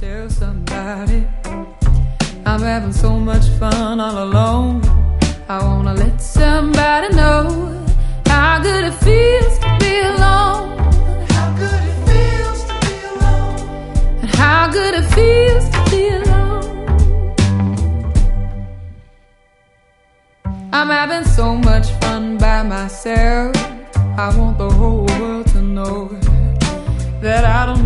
tell somebody I'm having so much fun all alone. I wanna let somebody know how good it feels to be alone. How good it feels to be alone. And how good it feels to be alone. I'm having so much fun by myself. I want the whole world to know that I don't